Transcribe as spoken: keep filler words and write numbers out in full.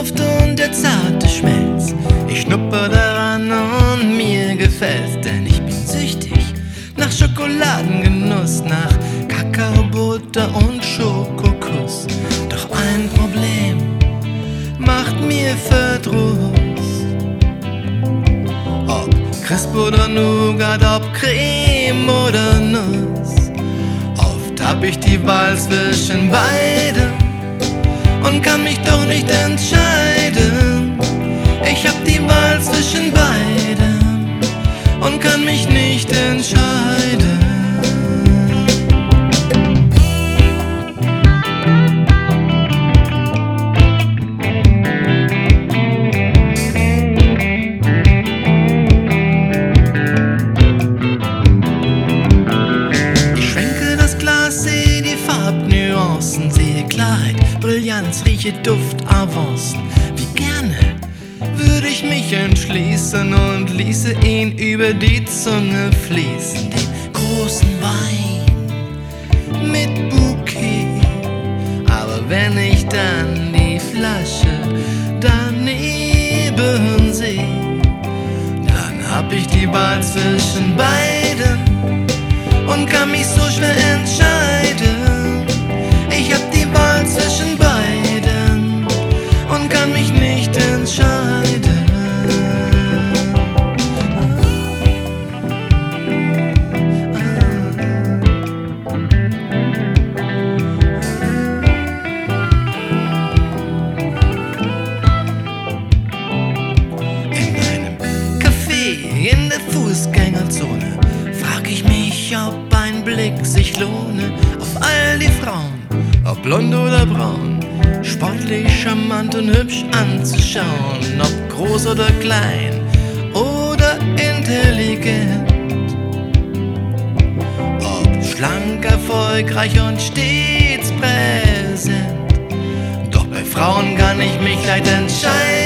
Duft und der zarte Schmelz. Ich schnupper daran und mir gefällt's, denn ich bin süchtig nach Schokoladengenuss, nach Kakaobutter und Schokokuss. Doch ein Problem macht mir Verdruss. Ob Crisp oder Nougat, ob Creme oder Nuss, oft hab ich die Wahl zwischen beidem und kann mich doch nicht entscheiden. Ich hab die Wahl zwischen beidem und kann mich nicht entscheiden. Ich schwenke das Glas, sehe die Farbnuancen, sehe Klarheit, Brillanz, rieche Duft, Avancen. Wie gerne würde ich mich entschließen und ließe ihn über die Zunge fließen. Den großen Wein mit Bouquet. Aber wenn ich dann die Flasche daneben sehe, dann hab ich die Wahl zwischen beiden und kann mich so schwer entscheiden. Ich hab die Wahl zwischen beiden und kann mich nicht entscheiden. In einem Café in der Fußgängerzone frag ich mich, ob ein Blick sich lohne auf all die Frauen, ob blond oder braun, sportlich, charmant und hübsch anzuschauen, ob groß oder klein oder intelligent, ob schlank, erfolgreich und stets präsent. Doch bei Frauen kann ich mich leicht entscheiden.